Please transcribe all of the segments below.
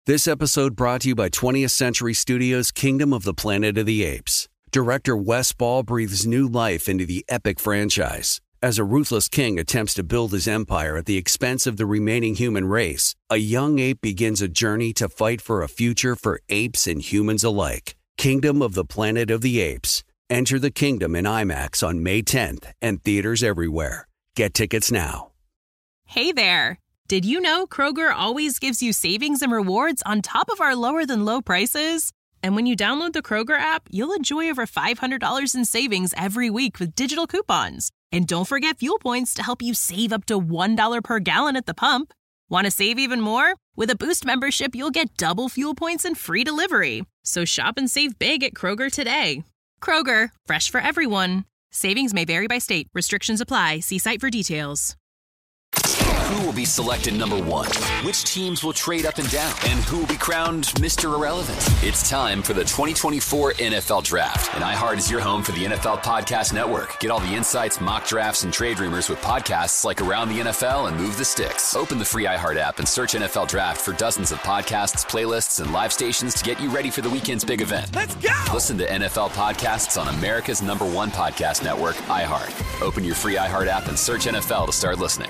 This episode brought to you by 20th Century Studios' Kingdom of the Planet of the Apes. Director Wes Ball breathes new life into the epic franchise. As a ruthless king attempts to build his empire at the expense of the remaining human race, a young ape begins a journey to fight for a future for apes and humans alike. Kingdom of the Planet of the Apes. Enter the kingdom in IMAX on May 10th and theaters everywhere. Get tickets now. Hey there. Did you know Kroger always gives you savings and rewards on top of our lower than low prices? And when you download the Kroger app, you'll enjoy over $500 in savings every week with digital coupons. And don't forget fuel points to help you save up to $1 per gallon at the pump. Want to save even more? With a Boost membership, you'll get double fuel points and free delivery. So shop and save big at Kroger today. Kroger, fresh for everyone. Savings may vary by state. Restrictions apply. See site for details. Who will be selected number one? Which teams will trade up and down? And who will be crowned Mr. Irrelevant? It's time for the 2024 NFL Draft. And iHeart is your home for the NFL Podcast Network. Get all the insights, mock drafts, and trade rumors with podcasts like Around the NFL and Move the Sticks. Open the free iHeart app and search NFL Draft for dozens of podcasts, playlists, and live stations to get you ready for the weekend's big event. Let's go! Listen to NFL podcasts on America's #1 podcast network, iHeart. Open your free iHeart app and search NFL to start listening.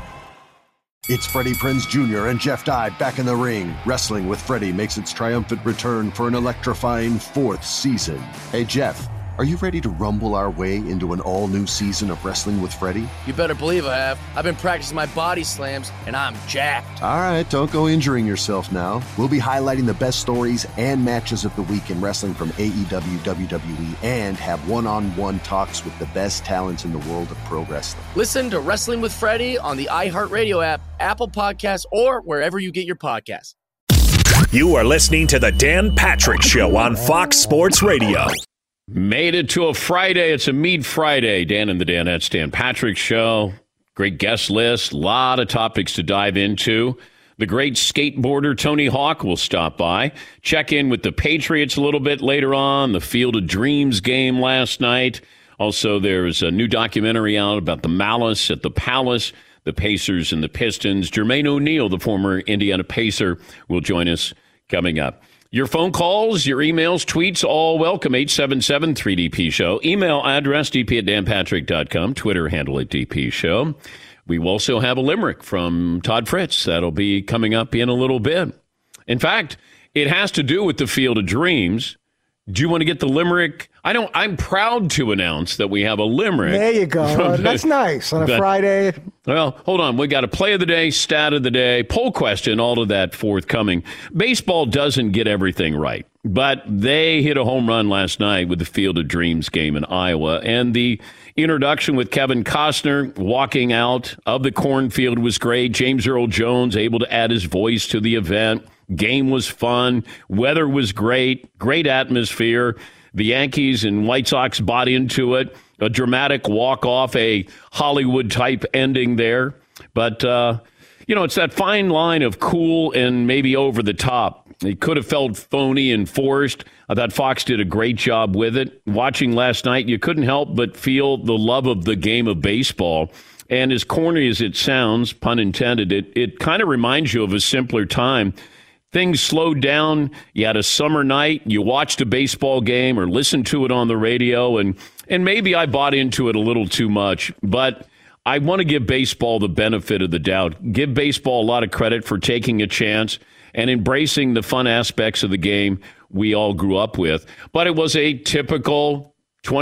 It's Freddie Prinze Jr. and Jeff Dye back in the ring. Wrestling with Freddie makes its triumphant return for an electrifying 4th season. Hey, Jeff, are you ready to rumble our way into an all-new season of Wrestling with Freddie? You better believe I have. I've been practicing my body slams, and I'm jacked. All right, don't go injuring yourself now. We'll be highlighting the best stories and matches of the week in wrestling from AEW, WWE, and have one-on-one talks with the best talents in the world of pro wrestling. Listen to Wrestling with Freddie on the iHeartRadio app, Apple Podcasts, or wherever you get your podcasts. You are listening to The Dan Patrick Show on Fox Sports Radio. Made it to a Friday. It's a Mead Friday. Dan and the Danettes, Dan Patrick Show. Great guest list. A lot of topics to dive into. The great skateboarder Tony Hawk will stop by. Check in with the Patriots a little bit later on. The Field of Dreams game last night. Also, there's a new documentary out about the Malice at the Palace, the Pacers and the Pistons. Jermaine O'Neal, the former Indiana Pacer, will join us coming up. Your phone calls, your emails, tweets, all welcome. 877-3DP Show. Email address, dp@danpatrick.com. Twitter handle at DP Show. We also have a limerick from Todd Fritz. That'll be coming up in a little bit. In fact, it has to do with the Field of Dreams. Do you want to get the limerick? I'm proud to announce that we have a limerick. There you go. That's nice on a Friday. Well, hold on. We got a play of the day, stat of the day, poll question, all of that forthcoming. Baseball doesn't get everything right, but they hit a home run last night with the Field of Dreams game in Iowa. And the introduction with Kevin Costner walking out of the cornfield was great. James Earl Jones able to add his voice to the event. Game was fun. Weather was great. Great atmosphere. The Yankees and White Sox bought into it. A dramatic walk-off, a Hollywood-type ending there. But, it's that fine line of cool and maybe over the top. It could have felt phony and forced. I thought Fox did a great job with it. Watching last night, you couldn't help but feel the love of the game of baseball. And as corny as it sounds, pun intended, it kind of reminds you of a simpler time. Things slowed down. You had a summer night. You watched a baseball game or listened to it on the radio, and maybe I bought into it a little too much. But I want to give baseball the benefit of the doubt. Give baseball a lot of credit for taking a chance and embracing the fun aspects of the game we all grew up with. But it was a typical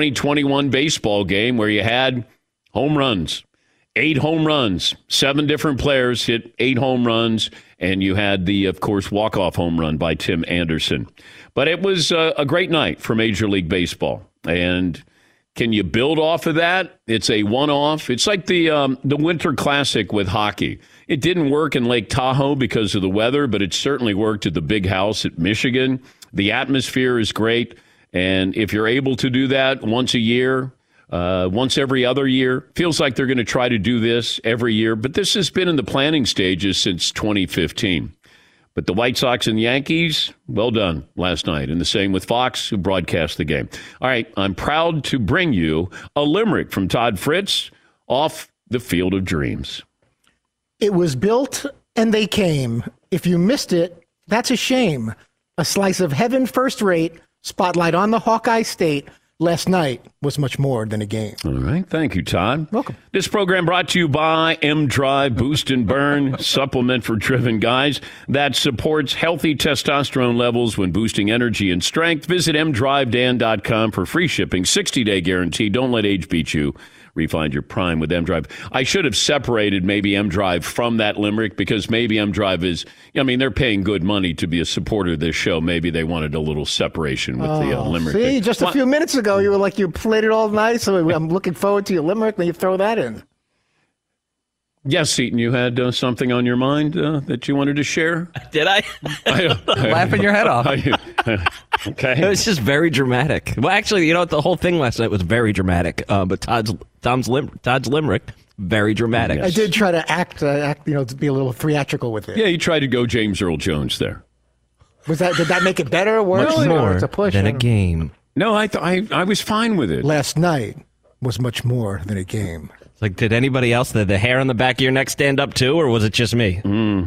2021 baseball game where you had home runs. 8 home runs, 7 different players hit 8 home runs, and you had the, of course, walk-off home run by Tim Anderson. But it was a great night for Major League Baseball. And can you build off of that? It's a one-off. It's like the Winter Classic with hockey. It didn't work in Lake Tahoe because of the weather, but it certainly worked at the Big House at Michigan. The atmosphere is great. And if you're able to do that once a year, once every other year. Feels like they're going to try to do this every year, but this has been in the planning stages since 2015. But the White Sox and Yankees, well done last night. And the same with Fox, who broadcast the game. All right, I'm proud to bring you a limerick from Todd Fritz off the Field of Dreams. It was built and they came. If you missed it, That's a shame. A slice of heaven first rate, spotlight on the Hawkeye State. Last night was much more than a game. All right. Thank you, Todd. Welcome. This program brought to you by M-Drive Boost and Burn, supplement for driven guys that supports healthy testosterone levels when boosting energy and strength. Visit mdrivedan.com for free shipping, 60-day guarantee. Don't let age beat you. Refine your prime with M-Drive. I should have separated maybe M-Drive from that limerick because maybe M-Drive is, I mean, they're paying good money to be a supporter of this show. Maybe they wanted a little separation with the limerick. See, just a few minutes ago, you were like, you played it all nice, so I'm looking forward to your limerick, then you throw that in. Yes, Seton, you had something on your mind that you wanted to share? Did I? Laughing your head off. Okay. It was just very dramatic. Well, actually, you know what? The whole thing last night was very dramatic. But Todd's limerick, very dramatic. Yes. I did try to act, to be a little theatrical with it. Yeah, you tried to go James Earl Jones there. Did that make it better or worse? Much more it's a push than a game. No, I was fine with it. Last night was much more than a game. It's like, did anybody else, the hair on the back of your neck stand up too, or was it just me?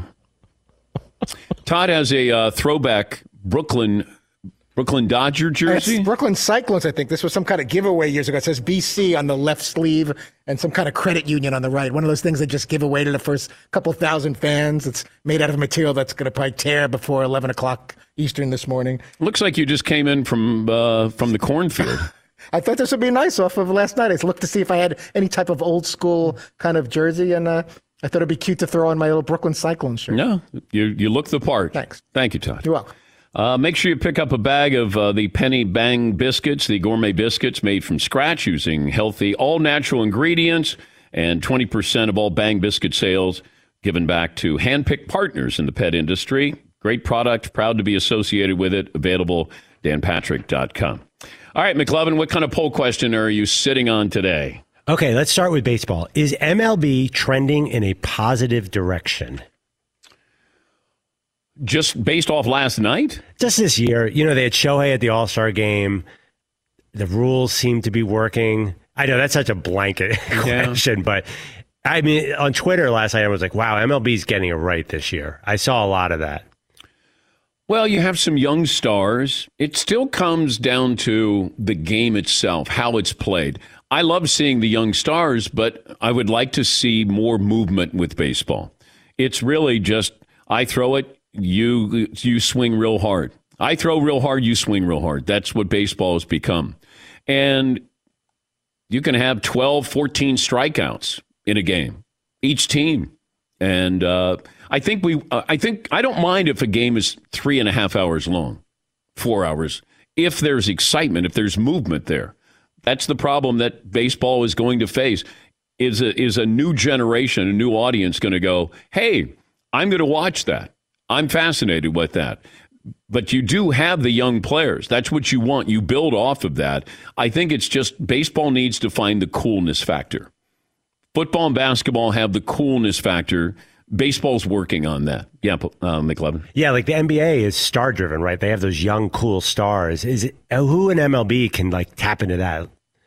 Todd has a throwback Brooklyn Dodger jersey. It's Brooklyn Cyclones, I think. This was some kind of giveaway years ago. It says BC on the left sleeve and some kind of credit union on the right. One of those things they just give away to the first couple thousand fans. It's made out of material that's going to probably tear before 11 o'clock Eastern this morning. Looks like you just came in from the cornfield. I thought this would be nice off of last night. I looked to see if I had any type of old school kind of jersey, and I thought it'd be cute to throw on my little Brooklyn Cyclones shirt. No, you look the part. Thanks. Thank you, Todd. You're welcome. Make sure you pick up a bag of the Penny Bang biscuits, the gourmet biscuits made from scratch using healthy, all-natural ingredients, and 20% of all Bang biscuit sales given back to hand-picked partners in the pet industry. Great product, proud to be associated with it. Available, danpatrick.com. All right, McLovin, what kind of poll question are you sitting on today? Okay, let's start with baseball. Is MLB trending in a positive direction? Just based off last night? Just this year. You know, they had Shohei at the All-Star game. The rules seem to be working. I know that's such a blanket question, but I mean, on Twitter last night, I was like, wow, MLB's getting it right this year. I saw a lot of that. Well, you have some young stars. It still comes down to the game itself, how it's played. I love seeing the young stars, but I would like to see more movement with baseball. It's really just, I throw it, you swing real hard. I throw real hard, you swing real hard. That's what baseball has become. And you can have 12, 14 strikeouts in a game, each team. And I don't mind if a game is 3.5 hours long, 4 hours, if there's excitement, if there's movement there. That's the problem that baseball is going to face. Is a new generation, a new audience going to go, hey, I'm going to watch that. I'm fascinated with that. But you do have the young players. That's what you want. You build off of that. I think it's just baseball needs to find the coolness factor. Football and basketball have the coolness factor. Baseball's working on that. Yeah, McLevin. Yeah, like the NBA is star-driven, right? They have those young, cool stars. Is it who in MLB can like tap into that?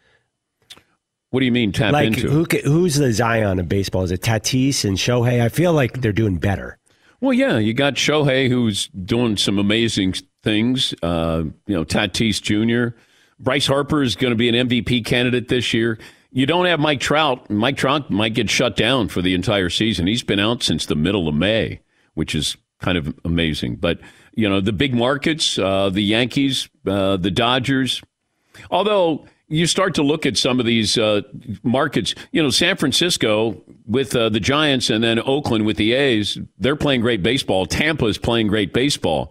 What do you mean tap into? Who's the Zion of baseball? Is it Tatis and Shohei? I feel like they're doing better. Well, yeah, you got Shohei who's doing some amazing things. Tatis Jr. Bryce Harper is going to be an MVP candidate this year. You don't have Mike Trout. Mike Trout might get shut down for the entire season. He's been out since the middle of May, which is kind of amazing. But, the big markets, the Yankees, the Dodgers, although you start to look at some of these markets, San Francisco with the Giants and then Oakland with the A's, they're playing great baseball. Tampa is playing great baseball.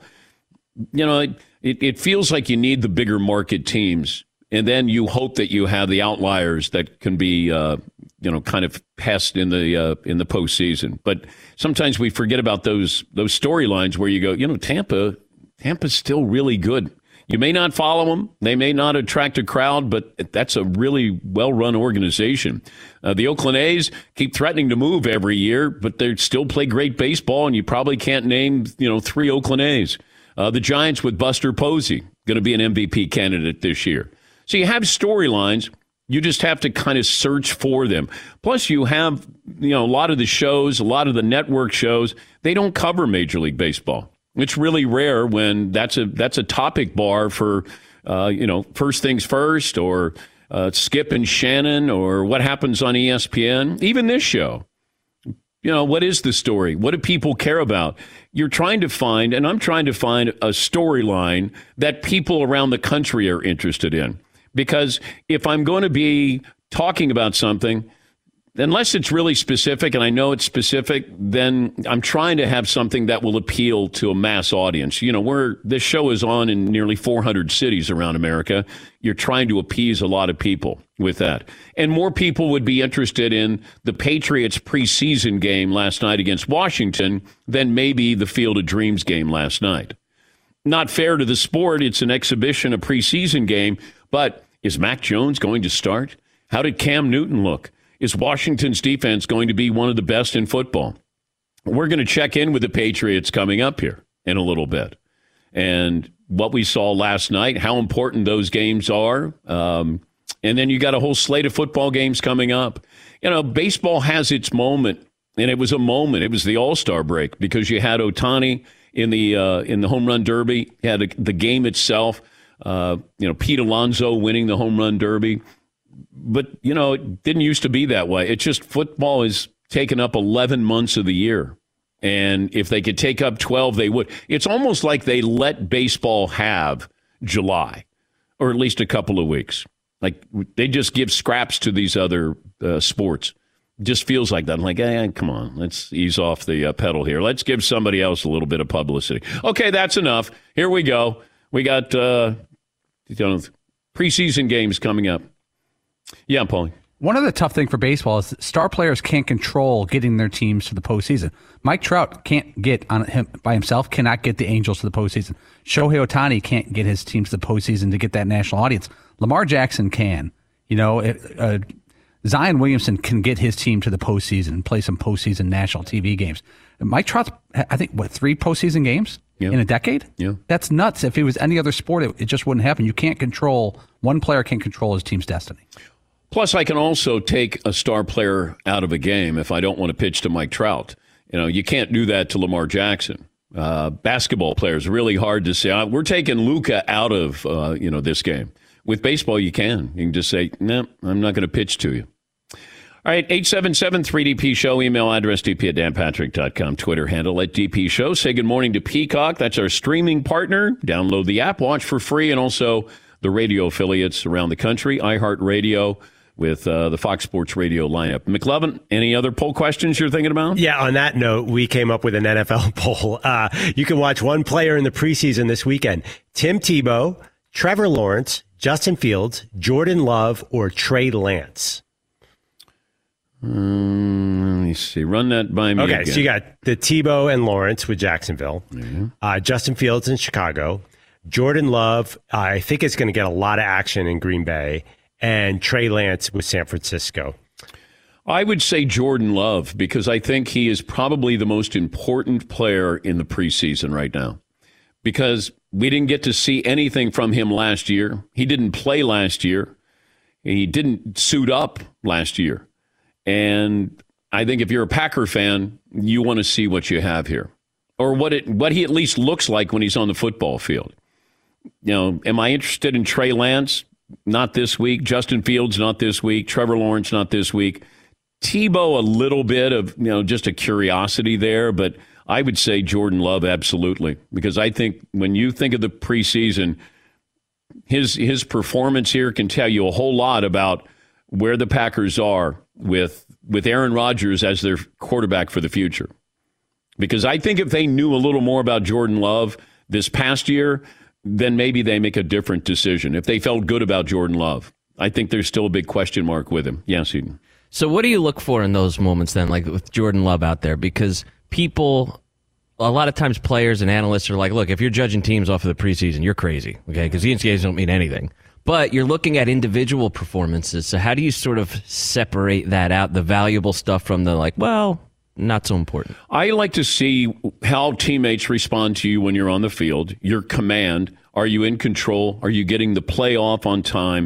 It feels like you need the bigger market teams. And then you hope that you have the outliers that can be, kind of pests in the postseason. But sometimes we forget about those storylines where you go, Tampa's still really good. You may not follow them. They may not attract a crowd, but that's a really well-run organization. The Oakland A's keep threatening to move every year, but they still play great baseball, and you probably can't name, 3 Oakland A's. The Giants with Buster Posey, going to be an MVP candidate this year. So you have storylines. You just have to kind of search for them. Plus, you have, a lot of the shows, a lot of the network shows, they don't cover Major League Baseball. It's really rare when that's a topic bar for, First Things First or Skip and Shannon or what happens on ESPN. Even this show. What is the story? What do people care about? You're trying to find, and I'm trying to find a storyline that people around the country are interested in. Because if I'm going to be talking about something, unless it's really specific, and I know it's specific, then I'm trying to have something that will appeal to a mass audience. This show is on in nearly 400 cities around America. You're trying to appease a lot of people with that. And more people would be interested in the Patriots preseason game last night against Washington than maybe the Field of Dreams game last night. Not fair to the sport. It's an exhibition, a preseason game. But is Mac Jones going to start? How did Cam Newton look? Is Washington's defense going to be one of the best in football? We're going to check in with the Patriots coming up here in a little bit. And what we saw last night, how important those games are. And then you got a whole slate of football games coming up. Baseball has its moment, and it was a moment. It was the All-Star break because you had Ohtani in the home run derby. You had the game itself. Pete Alonso winning the home run derby. But, it didn't used to be that way. It's just football is taken up 11 months of the year. And if they could take up 12, they would. It's almost like they let baseball have July, or at least a couple of weeks. Like they just give scraps to these other sports. Just feels like that. I'm like, come on, let's ease off the pedal here. Let's give somebody else a little bit of publicity. Okay, that's enough. Here we go. We got preseason games coming up. Yeah, Paulie. One other tough thing for baseball is star players can't control getting their teams to the postseason. Mike Trout can't get on him by himself, cannot get the Angels to the postseason. Shohei Ohtani can't get his team to the postseason to get that national audience. Lamar Jackson can. Zion Williamson can get his team to the postseason and play some postseason national TV games. Mike Trout's, I think, 3 postseason games in a decade? Yeah. That's nuts. If it was any other sport, it just wouldn't happen. You can't control, one player can't control his team's destiny. Plus, I can also take a star player out of a game if I don't want to pitch to Mike Trout. You can't do that to Lamar Jackson. Basketball players, really hard to say. We're taking Luka out of, this game. With baseball, you can. You can just say, no, I'm not going to pitch to you. All right, 877-3DP Show, email address dp@danpatrick.com, Twitter handle @DP Show. Say good morning to Peacock. That's our streaming partner. Download the app, watch for free, and also the radio affiliates around the country, iHeartRadio, with the Fox Sports Radio lineup. McLovin, any other poll questions you're thinking about? Yeah, on that note, we came up with an NFL poll. You can watch one player in the preseason this weekend. Tim Tebow, Trevor Lawrence, Justin Fields, Jordan Love, or Trey Lance. Let me see. Run that by me again. So you got the Tebow and Lawrence with Jacksonville. Mm-hmm. Justin Fields in Chicago. Jordan Love, I think is going to get a lot of action in Green Bay. And Trey Lance with San Francisco. I would say Jordan Love because I think he is probably the most important player in the preseason right now. Because we didn't get to see anything from him last year. He didn't play last year. He didn't suit up last year. And I think if you're a Packer fan, you want to see what you have here. Or what he at least looks like when he's on the football field. Am I interested in Trey Lance? Not this week. Justin Fields, not this week. Trevor Lawrence, not this week. Tebow, a little bit of, just a curiosity there. But I would say Jordan Love, absolutely. Because I think when you think of the preseason, his performance here can tell you a whole lot about where the Packers are with Aaron Rodgers as their quarterback for the future. Because I think if they knew a little more about Jordan Love this past year, then maybe they make a different decision. If they felt good about Jordan Love, I think there's still a big question mark with him. Yes, Eden. So what do you look for in those moments then, like with Jordan Love out there? Because people, a lot of times players and analysts are like, look, if you're judging teams off of the preseason, you're crazy, okay? Because the NCAAs don't mean anything. But you're looking at individual performances. So how do you sort of separate that out, the valuable stuff from the not so important? I like to see how teammates respond to you when you're on the field, your command. Are you in control? Are you getting the play off on time?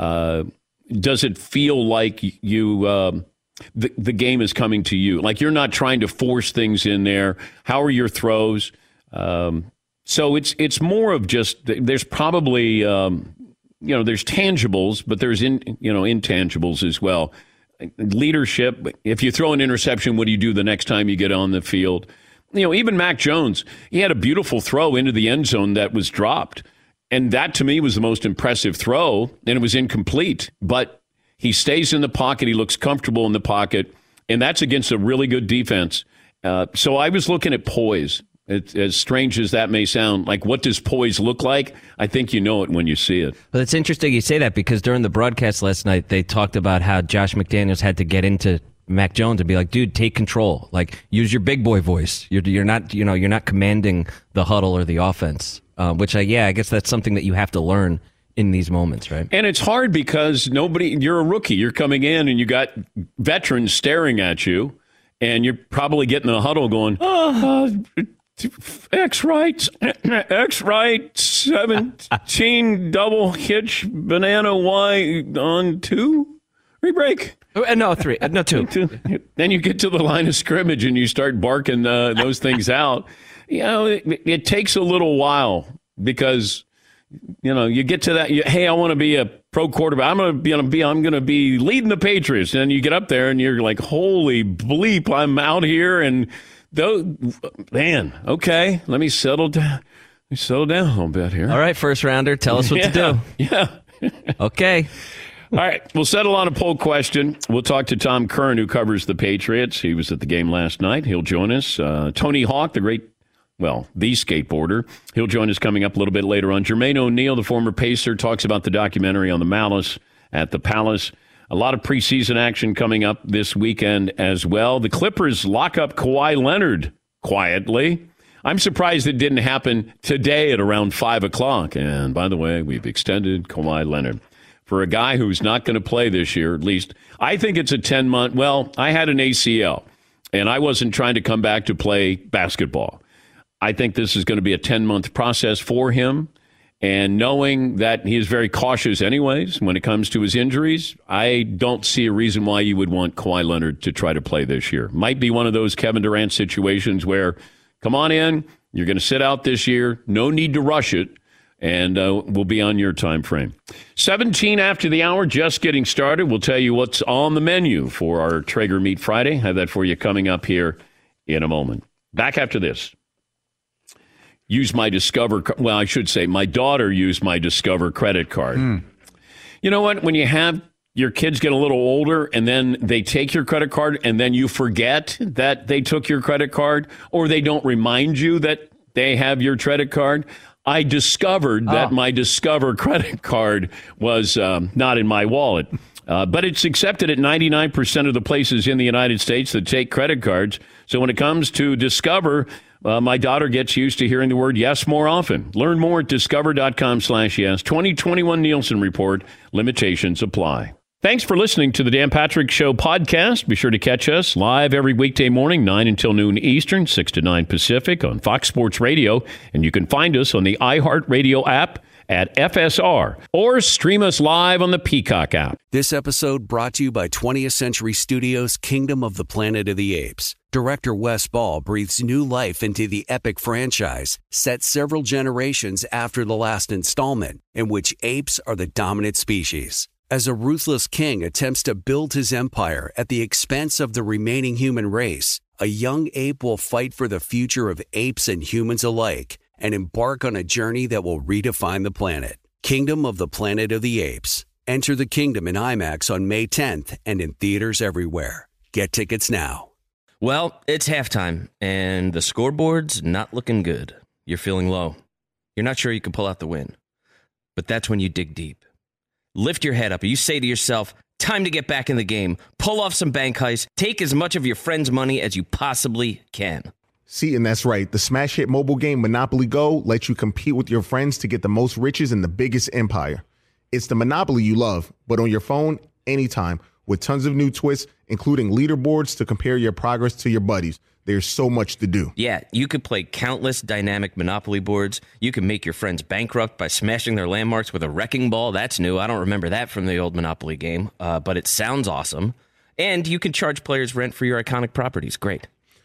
Does it feel like the game is coming to you? Like you're not trying to force things in there. How are your throws? So it's more of just there's probably there's tangibles, but there's intangibles as well. Leadership. If you throw an interception, what do you do the next time you get on the field? Even Mac Jones, he had a beautiful throw into the end zone that was dropped. And that, to me, was the most impressive throw, and it was incomplete. But he stays in the pocket. He looks comfortable in the pocket, and that's against a really good defense. So I was looking at poise. As strange as that may sound, like what does poise look like? I think you know it when you see it. Well, it's interesting you say that because during the broadcast last night, they talked about how Josh McDaniels had to get into Mac Jones and be like, dude, take control. Like, use your big boy voice. You're not commanding the huddle or the offense. Which I guess that's something that you have to learn in these moments, right? And it's hard because you're a rookie. You're coming in and you got veterans staring at you, and you're probably getting in a huddle going, X right, 17 double hitch banana Y on 2, rebreak. No, 3, no 2. Then you get to the line of scrimmage and you start barking those things out. It takes a little while because, you get to that. Hey, I want to be a pro quarterback. I'm going to be leading the Patriots. And you get up there and you're like, holy bleep, I'm out here. And man, okay, let me settle down. Settle down a little bit here. All right, first rounder, tell us what to do. Yeah. Okay. All right, we'll settle on a poll question. We'll talk to Tom Curran, who covers the Patriots. He was at the game last night. He'll join us. Tony Hawk, the skateboarder. He'll join us coming up a little bit later on. Jermaine O'Neal, the former Pacer, talks about the documentary on the Malice at the Palace. A lot of preseason action coming up this weekend as well. The Clippers lock up Kawhi Leonard quietly. I'm surprised it didn't happen today at around 5 o'clock. And by the way, we've extended Kawhi Leonard. For a guy who's not going to play this year, at least, I think it's a 10-month. Well, I had an ACL, and I wasn't trying to come back to play basketball. I think this is going to be a 10-month process for him. And knowing that he is very cautious anyways when it comes to his injuries, I don't see a reason why you would want Kawhi Leonard to try to play this year. Might be one of those Kevin Durant situations where, come on in, you're going to sit out this year, no need to rush it, and we'll be on your time frame. 17 after the hour, just getting started. We'll tell you what's on the menu for our Traeger Meat Friday. Have that for you coming up here in a moment. Back after this. Use my Discover, well, I should say my daughter used my Discover credit card. You know what? When you have your kids get a little older and then they take your credit card and then you forget that they took your credit card or they don't remind you that they have your credit card, I discovered that my Discover credit card was not in my wallet. But it's accepted at 99% of the places in the United States that take credit cards. So when it comes to Discover, my daughter gets used to hearing the word yes more often. Learn more at discover.com/yes. 2021 Nielsen Report. Limitations apply. Thanks for listening to the Dan Patrick Show podcast. Be sure to catch us live every weekday morning, 9 until noon Eastern, 6 to 9 Pacific on Fox Sports Radio. And you can find us on the iHeartRadio app at FSR or stream us live on the Peacock app. This episode brought to you by 20th Century Studios' Kingdom of the Planet of the Apes. Director Wes Ball breathes new life into the epic franchise, set several generations after the last installment, in which apes are the dominant species. As a ruthless king attempts to build his empire at the expense of the remaining human race, a young ape will fight for the future of apes and humans alike and embark on a journey that will redefine the planet. Kingdom of the Planet of the Apes. Enter the kingdom in IMAX on May 10th and in theaters everywhere. Get tickets now. Well, it's halftime, and the scoreboard's not looking good. You're feeling low. You're not sure you can pull out the win. But that's when you dig deep. Lift your head up, and you say to yourself, time to get back in the game. Pull off some bank heists. Take as much of your friend's money as you possibly can. See, and that's right. The smash hit mobile game Monopoly Go lets you compete with your friends to get the most riches in the biggest empire. It's the Monopoly you love, but on your phone, anytime, with tons of new twists, including leaderboards to compare your progress to your buddies. There's so much to do. Yeah, you could play countless dynamic Monopoly boards. You can make your friends bankrupt by smashing their landmarks with a wrecking ball. That's new. I don't remember that from the old Monopoly game, but it sounds awesome. And you can charge players rent for your iconic properties. Great.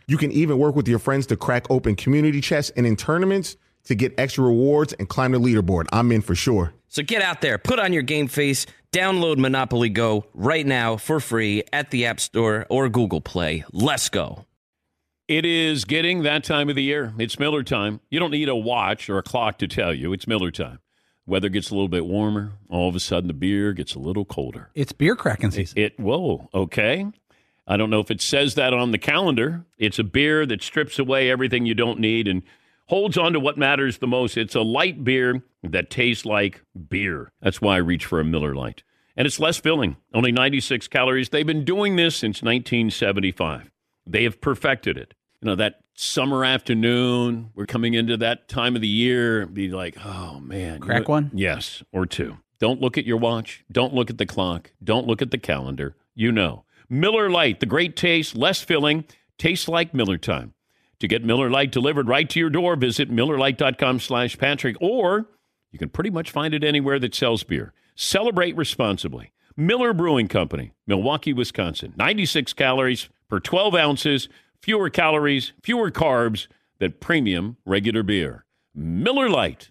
You can even work with your friends to crack open community chests and in tournaments to get extra rewards and climb the leaderboard. I'm in for sure. So get out there, put on your game face, download Monopoly Go right now for free at the App Store or Google Play. Let's go. It is getting that time of the year. It's Miller time. You don't need a watch or a clock to tell you. It's Miller time. Weather gets a little bit warmer. All of a sudden, the beer gets a little colder. It's beer cracking season. Whoa, okay. I don't know if it says that on the calendar. It's a beer that strips away everything you don't need and holds on to what matters the most. It's a light beer that tastes like beer. That's why I reach for a Miller Lite. And it's less filling, only 96 calories. They've been doing this since 1975. They have perfected it. You know, that summer afternoon, we're coming into that time of the year, be like, oh, man. Crack one? Yes, or two. Don't look at your watch. Don't look at the clock. Don't look at the calendar. You know. Miller Lite, the great taste, less filling, tastes like Miller time. To get Miller Lite delivered right to your door, visit MillerLite.com/Patrick, or you can pretty much find it anywhere that sells beer. Celebrate responsibly. Miller Brewing Company, Milwaukee, Wisconsin. 96 calories per 12 ounces, fewer calories, fewer carbs than premium regular beer. Miller Lite.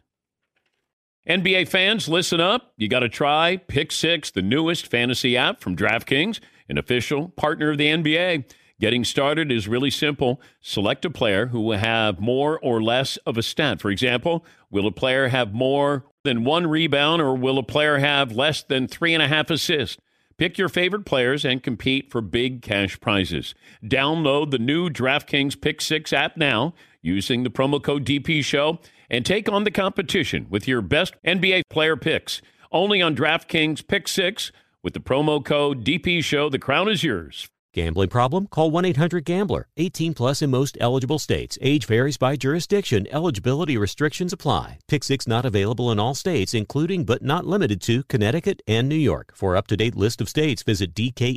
NBA fans, listen up. You got to try Pick Six, the newest fantasy app from DraftKings, an official partner of the NBA. Getting started is really simple. Select a player who will have more or less of a stat. For example, will a player have more than 1 rebound, or will a player have less than 3.5 assists? Pick your favorite players and compete for big cash prizes. Download the new DraftKings Pick Six app now using the promo code DPShow and take on the competition with your best NBA player picks. Only on DraftKings Pick Six with the promo code DPShow. The crown is yours. Gambling problem? Call 1-800-GAMBLER. 18 plus in most eligible states. Age varies by jurisdiction. Eligibility restrictions apply. Pick Six not available in all states, including but not limited to Connecticut and New York. For up-to-date list of states, visit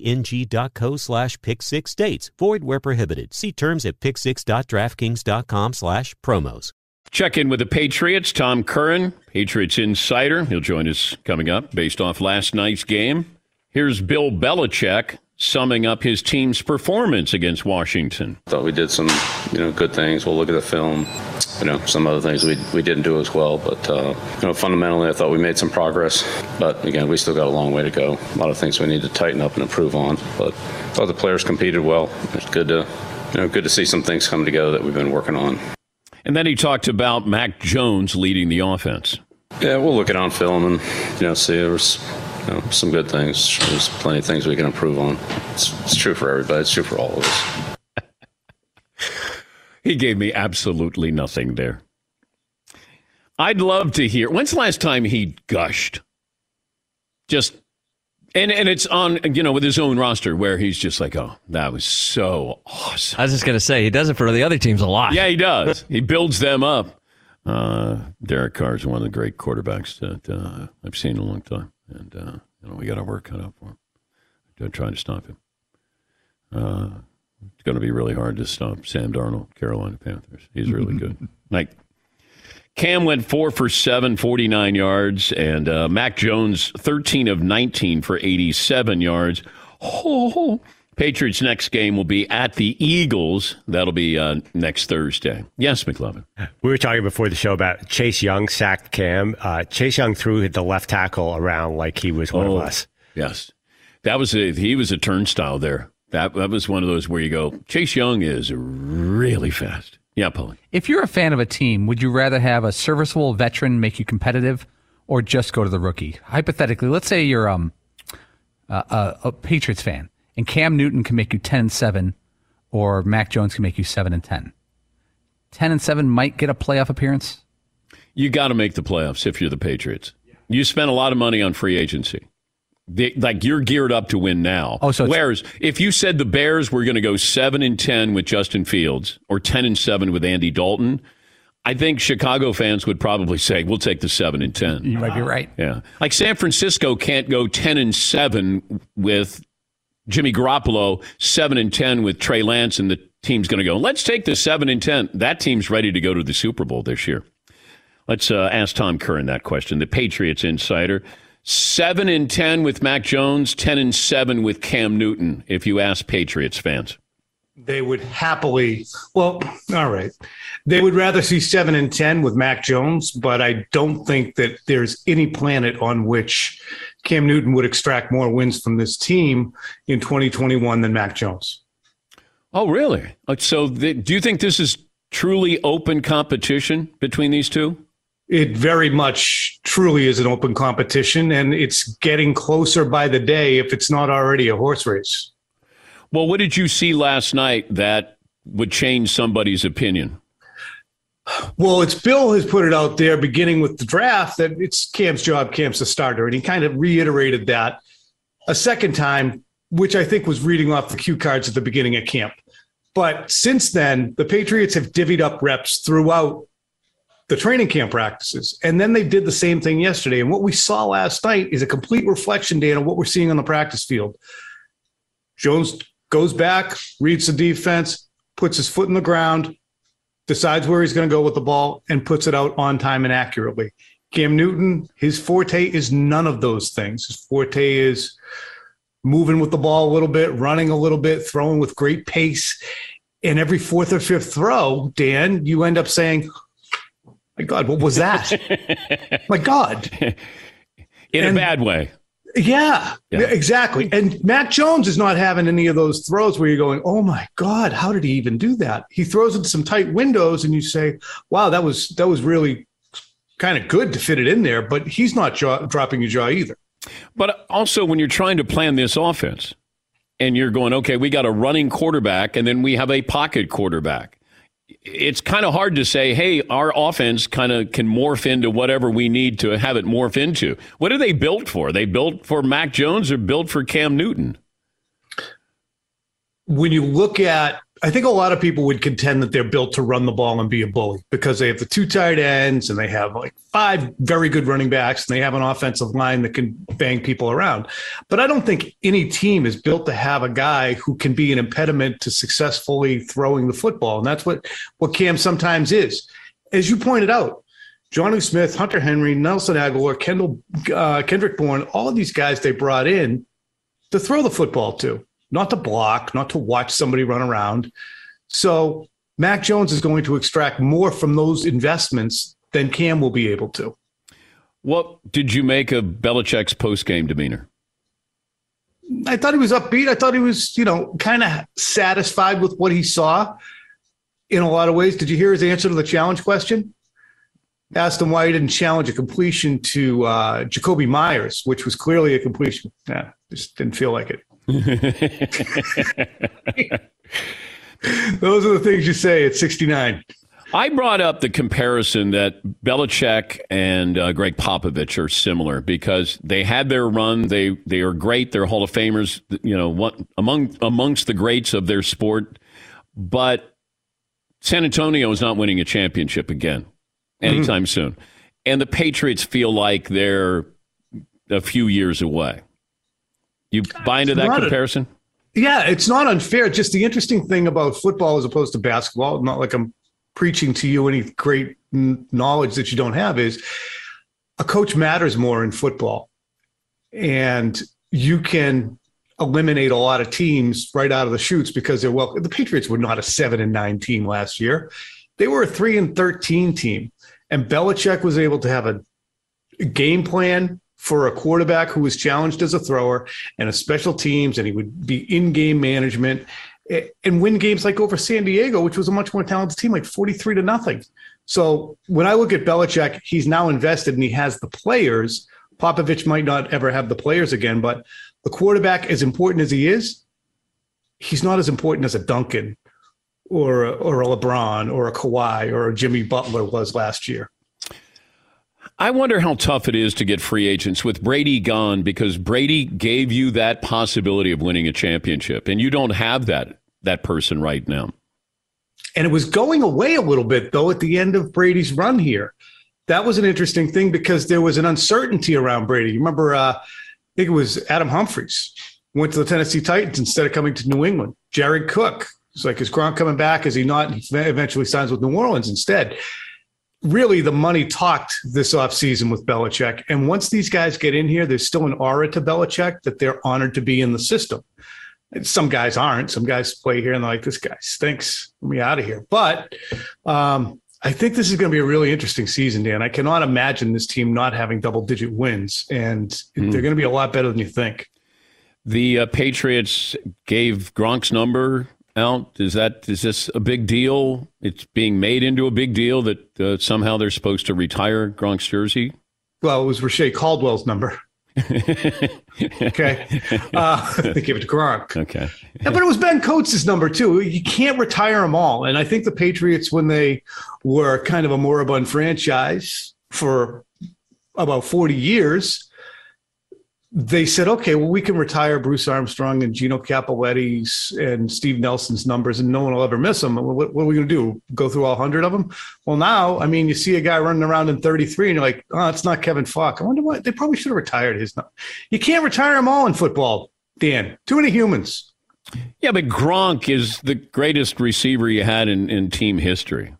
dkng.co/pick6states. Void where prohibited. See terms at pick6.draftkings.com/promos. Check in with the Patriots. Tom Curran, Patriots insider. He'll join us coming up based off last night's game. Here's Bill Belichick summing up his team's performance against Washington. Thought we did some, good things. We'll look at the film. Some other things we didn't do as well. But, fundamentally, I thought we made some progress. But, again, we still got a long way to go. A lot of things we need to tighten up and improve on. But I thought the players competed well. It's good to see some things come together that we've been working on. And then he talked about Mac Jones leading the offense. Yeah, we'll look at it on film and, see there was some good things. There's plenty of things we can improve on. It's true for everybody. It's true for all of us. He gave me absolutely nothing there. I'd love to hear. When's the last time he gushed? And it's on, with his own roster where he's just like, oh, that was so awesome. I was just going to say, he does it for the other teams a lot. Yeah, he does. He builds them up. Derek Carr is one of the great quarterbacks that I've seen in a long time. And, we got our work cut out for him. Don't try to stop him. It's going to be really hard to stop Sam Darnold, Carolina Panthers. He's really good. Like, Cam went 4 for 7, 49 yards, and Mac Jones 13 of 19 for 87 yards. Patriots' next game will be at the Eagles. That'll be next Thursday. Yes, McLovin. We were talking before the show about Chase Young sacked Cam. Chase Young threw the left tackle around like he was one of us. Yes. He was a turnstile there. That was one of those where you go, Chase Young is really fast. Yeah, Paulie. If you're a fan of a team, would you rather have a serviceable veteran make you competitive or just go to the rookie? Hypothetically, let's say you're a Patriots fan and Cam Newton can make you 10-7 or Mac Jones can make you 7-10. 10-7 might get a playoff appearance? You got to make the playoffs if you're the Patriots. You spent a lot of money on free agency. You're geared up to win now. Whereas if you said the Bears were going to go 7-10 with Justin Fields or 10-7 with Andy Dalton, I think Chicago fans would probably say, we'll take the 7-10. You might be right. Yeah. Like San Francisco can't go 10-7 with Jimmy Garoppolo, 7-10 with Trey Lance, and the team's going to go, let's take the 7-10. That team's ready to go to the Super Bowl this year. Let's ask Tom Curran that question, the Patriots insider. 7-10 with Mac Jones, 10-7 with Cam Newton, if you ask Patriots fans. They would happily, well, all right. They would rather see 7-10 with Mac Jones, but I don't think that there's any planet on which Cam Newton would extract more wins from this team in 2021 than Mac Jones. Oh, really? So do you think this is truly open competition between these two? It very much truly is an open competition, and it's getting closer by the day if it's not already a horse race. Well, what did you see last night that would change somebody's opinion? Well, Bill has put it out there, beginning with the draft, that it's Cam's job, Cam's the starter. And he kind of reiterated that a second time, which I think was reading off the cue cards at the beginning of camp. But since then, the Patriots have divvied up reps throughout the training camp practices. And then they did the same thing yesterday. And what we saw last night is a complete reflection, Dan, of what we're seeing on the practice field. Jones goes back, reads the defense, puts his foot in the ground, decides where he's going to go with the ball, and puts it out on time and accurately. Cam Newton, his forte is none of those things. His forte is moving with the ball a little bit, running a little bit, throwing with great pace. And every fourth or fifth throw, Dan, you end up saying, my God, what was that? My God. In a bad way. Yeah, exactly. And Mac Jones is not having any of those throws where you're going, oh my God, how did he even do that? He throws into some tight windows and you say, wow, that was really kind of good to fit it in there, but he's not dropping your jaw either. But also when you're trying to plan this offense and you're going, okay, we got a running quarterback and then we have a pocket quarterback. It's kind of hard to say, hey, our offense kind of can morph into whatever we need to have it morph into. What are they built for? Are they built for Mac Jones or built for Cam Newton? When you look at, I think a lot of people would contend that they're built to run the ball and be a bully because they have the two tight ends and they have like 5 very good running backs and they have an offensive line that can bang people around. But I don't think any team is built to have a guy who can be an impediment to successfully throwing the football. And that's what Cam sometimes is. As you pointed out, Jonnu Smith, Hunter Henry, Nelson Aguilar, Kendrick Bourne, all of these guys they brought in to throw the football to. Not to block, not to watch somebody run around. So Mac Jones is going to extract more from those investments than Cam will be able to. What did you make of Belichick's post-game demeanor? I thought he was upbeat. I thought he was, kind of satisfied with what he saw in a lot of ways. Did you hear his answer to the challenge question? Asked him why he didn't challenge a completion to Jacoby Myers, which was clearly a completion. Yeah, just didn't feel like it. Those are the things you say at 69. I brought up the comparison that Belichick and Greg Popovich are similar because they had their run. They are great. They're Hall of Famers, amongst the greats of their sport. But San Antonio is not winning a championship again anytime soon. And the Patriots feel like they're a few years away. You buy into that comparison? Yeah, it's not unfair. Just the interesting thing about football as opposed to basketball, not like I'm preaching to you any great knowledge that you don't have, is a coach matters more in football. And you can eliminate a lot of teams right out of the chutes because they're the Patriots were not a 7-9 team last year. They were a 3-13 team. And Belichick was able to have a game plan for a quarterback who was challenged as a thrower and a special teams, and he would be in-game management and win games like over San Diego, which was a much more talented team, like 43-0. So when I look at Belichick, he's now invested and he has the players. Popovich might not ever have the players again, but the quarterback, as important as he is, he's not as important as a Duncan or a LeBron or a Kawhi or a Jimmy Butler was last year. I wonder how tough it is to get free agents with Brady gone, because Brady gave you that possibility of winning a championship, and you don't have that person right now. And it was going away a little bit, though, at the end of Brady's run here. That was an interesting thing because there was an uncertainty around Brady. You remember, I think it was Adam Humphries went to the Tennessee Titans instead of coming to New England. Jared Cook, it's like, is Gronk coming back? Is he not? He eventually signs with New Orleans instead. Really, the money talked this offseason with Belichick. And once these guys get in here, there's still an aura to Belichick that they're honored to be in the system. Some guys aren't. Some guys play here and they're like, this guy stinks. Let me out of here. But I think this is going to be a really interesting season, Dan. I cannot imagine this team not having double-digit wins, and they're going to be a lot better than you think. The Patriots gave Gronk's number out. Is this a big deal? It's being made into a big deal that somehow they're supposed to retire Gronk's jersey? Well, it was Rashay Caldwell's number. Okay. They gave it to Gronk. Okay. Yeah, but it was Ben Coates' number, too. You can't retire them all. And I think the Patriots, when they were kind of a moribund franchise for about 40 years, they said, okay, well, we can retire Bruce Armstrong and Gino Cappelletti's and Steve Nelson's numbers, and no one will ever miss them. What are we going to do? Go through all 100 of them? Well, now, I mean, you see a guy running around in 33, and you're like, oh, it's not Kevin Falk. I wonder what they probably should have retired his number. You can't retire them all in football, Dan. Too many humans. Yeah, but Gronk is the greatest receiver you had in team history.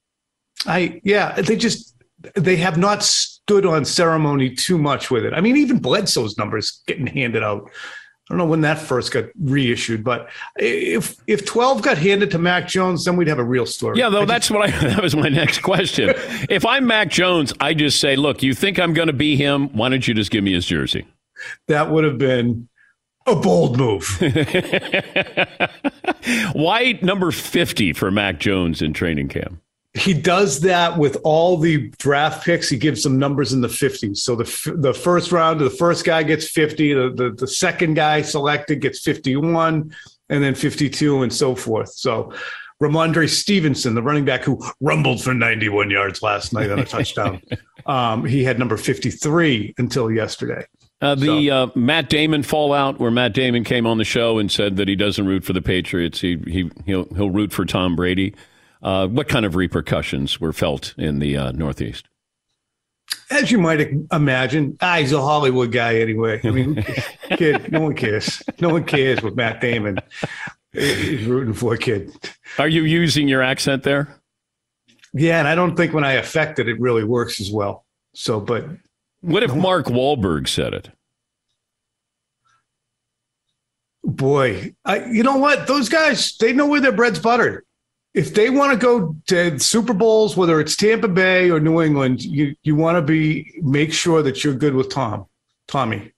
They have not stood on ceremony too much with it. I mean, even Bledsoe's numbers getting handed out. I don't know when that first got reissued, but if 12 got handed to Mac Jones, then we'd have a real story. Yeah, though that was my next question. If I'm Mac Jones, I just say, look, you think I'm going to be him? Why don't you just give me his jersey? That would have been a bold move. Why number 50 for Mac Jones in training camp? He does that with all the draft picks. He gives them numbers in the 50s. So the first round, the first guy gets 50. The second guy selected gets 51, and then 52, and so forth. So Ramondre Stevenson, the running back who rumbled for 91 yards last night on a touchdown, he had number 53 until yesterday. Matt Damon fallout, where Matt Damon came on the show and said that he doesn't root for the Patriots. He'll root for Tom Brady. What kind of repercussions were felt in the Northeast? As you might imagine, he's a Hollywood guy anyway. I mean, kid, no one cares. No one cares what Matt Damon is rooting for, kid. Are you using your accent there? Yeah, and I don't think when I affect it, it really works as well. So, but what if Mark Wahlberg said it? Boy, you know what? Those guys, they know where their bread's buttered. If they want to go to Super Bowls, whether it's Tampa Bay or New England, you want to make sure that you're good with Tommy.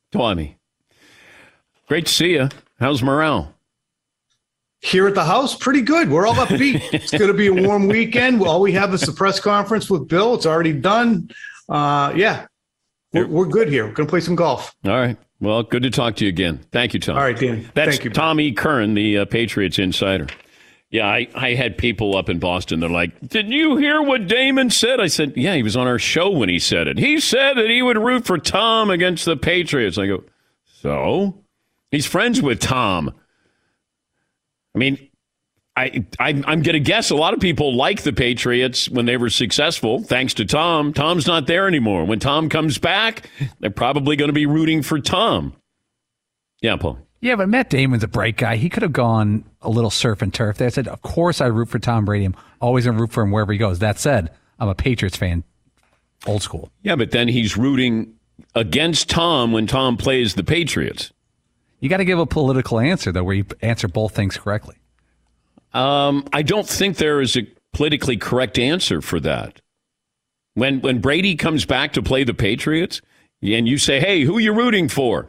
Great to see you. How's morale? Here at the house, pretty good. We're all upbeat. It's going to be a warm weekend. All we have is the press conference with Bill. It's already done. We're good here. We're going to play some golf. All right. Well, good to talk to you again. Thank you, Tom. All right, Dan. Thank you. Tommy Kern, the Patriots insider. Yeah, I had people up in Boston. They're like, did you hear what Damon said? I said, yeah, he was on our show when he said it. He said that he would root for Tom against the Patriots. I go, so? He's friends with Tom. I mean, I'm going to guess a lot of people like the Patriots when they were successful, thanks to Tom. Tom's not there anymore. When Tom comes back, they're probably going to be rooting for Tom. Yeah, Paul. Yeah, but Matt Damon's a bright guy. He could have gone a little surf and turf. They said, of course I root for Tom Brady. I'm always going to root for him wherever he goes. That said, I'm a Patriots fan, old school. Yeah, but then he's rooting against Tom when Tom plays the Patriots. You got to give a political answer, though, where you answer both things correctly. I don't think there is a politically correct answer for that. When Brady comes back to play the Patriots, and you say, hey, who are you rooting for?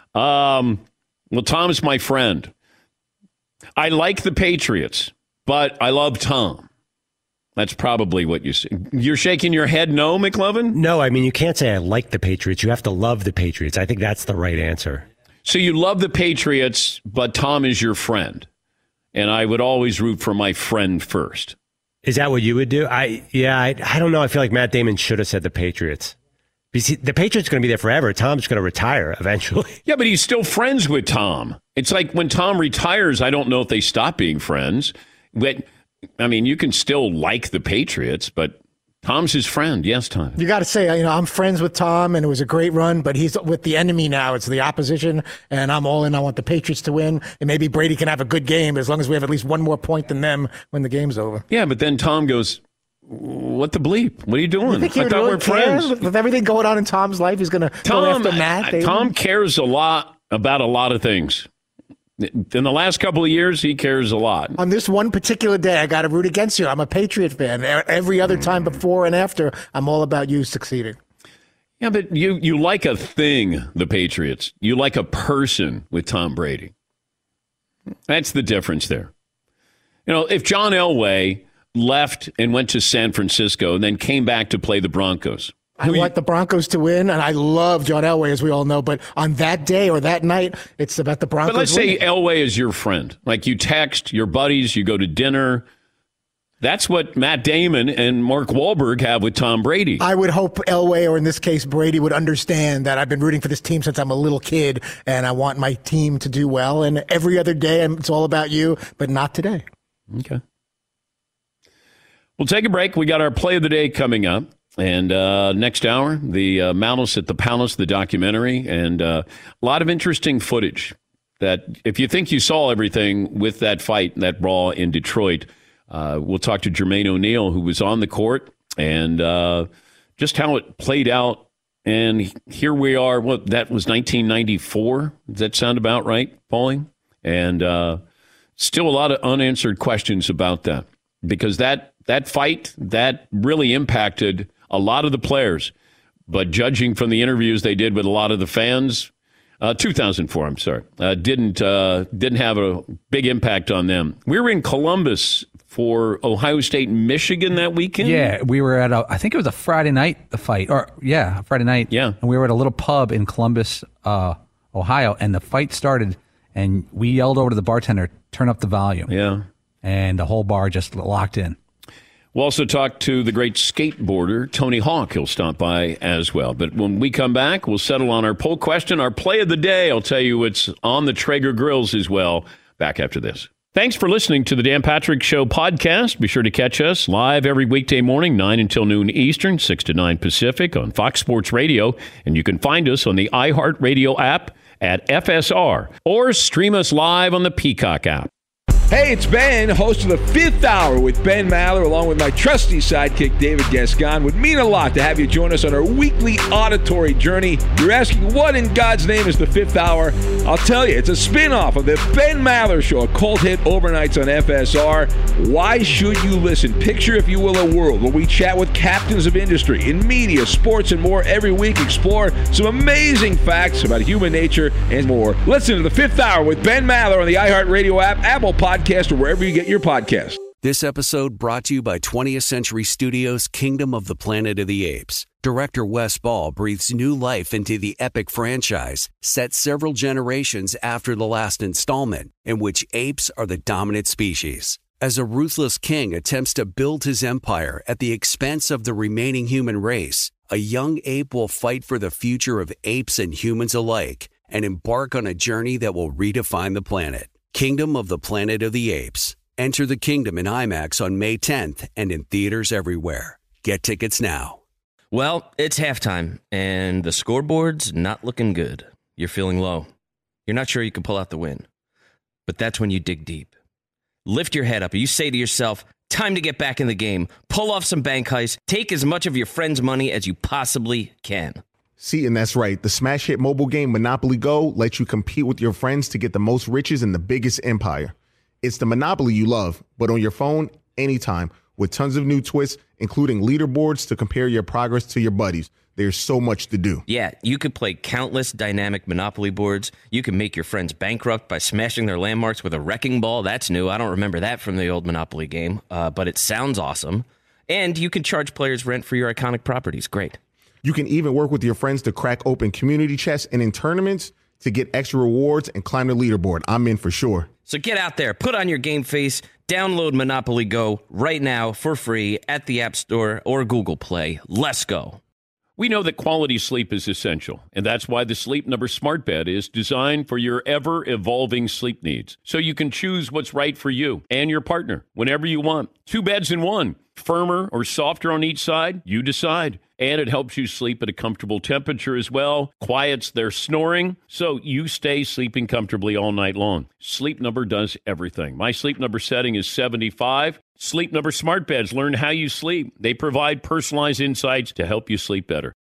Well, Tom's my friend. I like the Patriots, but I love Tom. That's probably what you say. You're shaking your head no, McLovin? No, I mean, you can't say I like the Patriots. You have to love the Patriots. I think that's the right answer. So you love the Patriots, but Tom is your friend. And I would always root for my friend first. Is that what you would do? I don't know. I feel like Matt Damon should have said the Patriots. Because the Patriots are going to be there forever. Tom's going to retire eventually. Yeah, but he's still friends with Tom. It's like when Tom retires, I don't know if they stop being friends. But, I mean, you can still like the Patriots, but Tom's his friend. Yes, Tom. You got to say, I'm friends with Tom, and it was a great run, but he's with the enemy now. It's the opposition, and I'm all in. I want the Patriots to win, and maybe Brady can have a good game as long as we have at least one more point than them when the game's over. Yeah, but then Tom goes, what the bleep? What are you doing? I thought we're friends. With everything going on in Tom's life, he's going to go after Matt. Tom cares a lot about a lot of things. In the last couple of years, he cares a lot. On this one particular day, I got to root against you. I'm a Patriot fan. Every other time before and after, I'm all about you succeeding. Yeah, but you like a thing, the Patriots. You like a person with Tom Brady. That's the difference there. You know, if John Elway left and went to San Francisco and then came back to play the Broncos. I want the Broncos to win, and I love John Elway, as we all know. But on that day or that night, it's about the Broncos. But let's say Elway is your friend. Like you text your buddies, you go to dinner. That's what Matt Damon and Mark Wahlberg have with Tom Brady. I would hope Elway, or in this case Brady, would understand that I've been rooting for this team since I'm a little kid, and I want my team to do well. And every other day, it's all about you, but not today. Okay. We'll take a break. We got our play of the day coming up. And next hour, the Malice at the Palace, the documentary, and a lot of interesting footage that if you think you saw everything with that fight, that brawl in Detroit, we'll talk to Jermaine O'Neal, who was on the court, and just how it played out. And here we are. What, that was 1994? Does that sound about right, Paulie? And still a lot of unanswered questions about that, because that fight, that really impacted a lot of the players. But judging from the interviews they did with a lot of the fans, 2004, I'm sorry, didn't have a big impact on them. We were in Columbus for Ohio State, Michigan that weekend. Yeah, we were at I think it was a Friday night, the fight. Friday night. Yeah. And we were at a little pub in Columbus, Ohio, and the fight started, and we yelled over to the bartender, turn up the volume. Yeah. And the whole bar just locked in. We'll also talk to the great skateboarder, Tony Hawk. He'll stop by as well. But when we come back, we'll settle on our poll question, our play of the day. I'll tell you it's on the Traeger grills as well. Back after this. Thanks for listening to the Dan Patrick Show podcast. Be sure to catch us live every weekday morning, 9 until noon Eastern, 6 to 9 Pacific on Fox Sports Radio. And you can find us on the iHeartRadio app at FSR or stream us live on the Peacock app. Hey, it's Ben, host of The Fifth Hour with Ben Maller, along with my trusty sidekick, David Gascon. Would mean a lot to have you join us on our weekly auditory journey. You're asking, what in God's name is The Fifth Hour? I'll tell you, it's a spin-off of The Ben Maller Show, a cult hit overnights on FSR. Why should you listen? Picture, if you will, a world where we chat with captains of industry in media, sports, and more every week. Explore some amazing facts about human nature and more. Listen to The Fifth Hour with Ben Maller on the iHeartRadio app, Apple Podcast, or wherever you get your podcast. This episode brought to you by 20th Century Studios' Kingdom of the Planet of the Apes. Director Wes Ball breathes new life into the epic franchise, set several generations after the last installment, in which apes are the dominant species. As a ruthless king attempts to build his empire at the expense of the remaining human race, a young ape will fight for the future of apes and humans alike and embark on a journey that will redefine the planet. Kingdom of the Planet of the Apes. Enter the kingdom in IMAX on May 10th and in theaters everywhere. Get tickets now. Well, it's halftime, and the scoreboard's not looking good. You're feeling low. You're not sure you can pull out the win. But that's when you dig deep. Lift your head up. You say to yourself, time to get back in the game. Pull off some bank heists. Take as much of your friend's money as you possibly can. See, and that's right. The smash hit mobile game Monopoly Go lets you compete with your friends to get the most riches in the biggest empire. It's the Monopoly you love, but on your phone, anytime, with tons of new twists, including leaderboards to compare your progress to your buddies. There's so much to do. Yeah, you could play countless dynamic Monopoly boards. You can make your friends bankrupt by smashing their landmarks with a wrecking ball. That's new. I don't remember that from the old Monopoly game, but it sounds awesome. And you can charge players rent for your iconic properties. Great. You can even work with your friends to crack open community chests and in tournaments to get extra rewards and climb the leaderboard. I'm in for sure. So get out there, put on your game face, download Monopoly Go right now for free at the App Store or Google Play. Let's go. We know that quality sleep is essential, and that's why the Sleep Number Smart Bed is designed for your ever-evolving sleep needs, so you can choose what's right for you and your partner whenever you want. 2 beds in one, firmer or softer on each side, you decide. And it helps you sleep at a comfortable temperature as well, quiets their snoring, so you stay sleeping comfortably all night long. Sleep Number does everything. My Sleep Number setting is 75. Sleep Number Smart Beds learn how you sleep. They provide personalized insights to help you sleep better.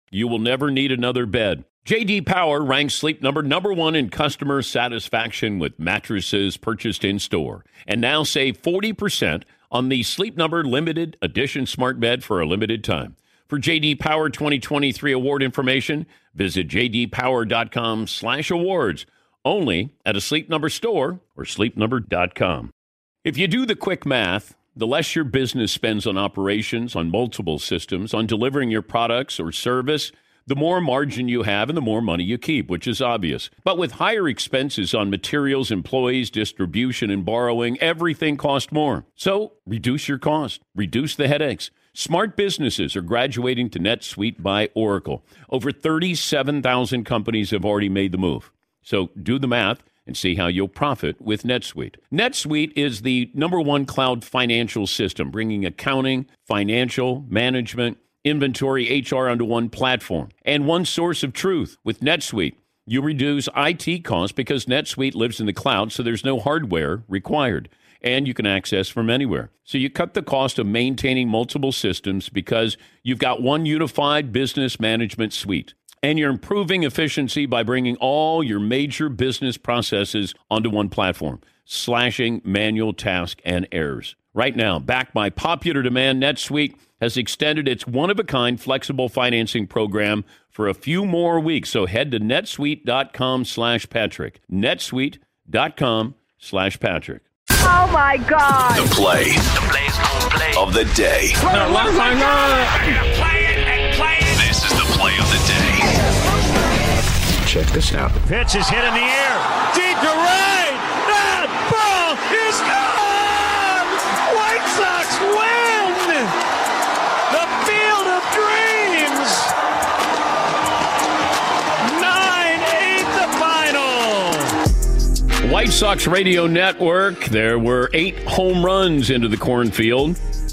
You will never need another bed. J.D. Power ranks Sleep Number number one in customer satisfaction with mattresses purchased in-store. And now save 40% on the Sleep Number limited edition smart bed for a limited time. For J.D. Power 2023 award information, visit jdpower.com/awards. Only at a Sleep Number store or sleepnumber.com. If you do the quick math, the less your business spends on operations, on multiple systems, on delivering your products or service, the more margin you have and the more money you keep, which is obvious. But with higher expenses on materials, employees, distribution, and borrowing, everything costs more. So reduce your cost. Reduce the headaches. Smart businesses are graduating to NetSuite by Oracle. Over 37,000 companies have already made the move. So do the math and see how you'll profit with NetSuite. NetSuite is the number one cloud financial system, bringing accounting, financial, management, inventory, HR onto one platform and one source of truth. With NetSuite, you reduce IT costs because NetSuite lives in the cloud, so there's no hardware required, and you can access from anywhere. So you cut the cost of maintaining multiple systems because you've got one unified business management suite. And you're improving efficiency by bringing all your major business processes onto one platform, slashing manual tasks and errors. Right now, backed by popular demand, NetSuite has extended its one-of-a-kind flexible financing program for a few more weeks. So head to netsuite.com/Patrick. netsuite.com/Patrick. Oh, my God. The play of the day. This is the play of the day. Check this out. Pitch is hit in the air. Deep to right. That ball is gone. White Sox win. The Field of Dreams. 9-8 the final. White Sox Radio Network. There were 8 home runs into the cornfield.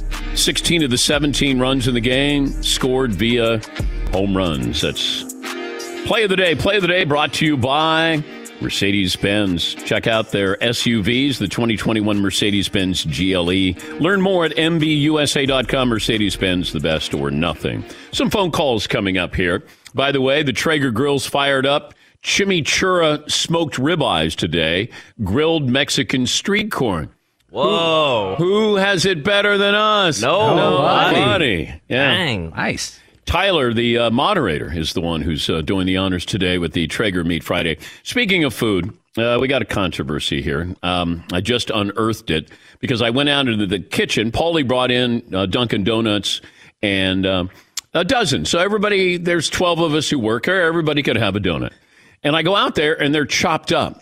16 of the 17 runs in the game scored via home runs. That's Play of the Day. Play of the Day brought to you by Mercedes-Benz. Check out their SUVs, the 2021 Mercedes-Benz GLE. Learn more at MBUSA.com. Mercedes-Benz, the best or nothing. Some phone calls coming up here. By the way, the Traeger Grill's fired up. Chimichurri smoked ribeyes today. Grilled Mexican street corn. Whoa. Who has it better than us? Nobody. Yeah. Dang. Nice. Tyler, the moderator, is the one who's doing the honors today with the Traeger Meat Friday. Speaking of food, we got a controversy here. I just unearthed it because I went out into the kitchen. Paulie brought in Dunkin' Donuts and a dozen. So everybody, there's 12 of us who work here. Everybody could have a donut. And I go out there and they're chopped up.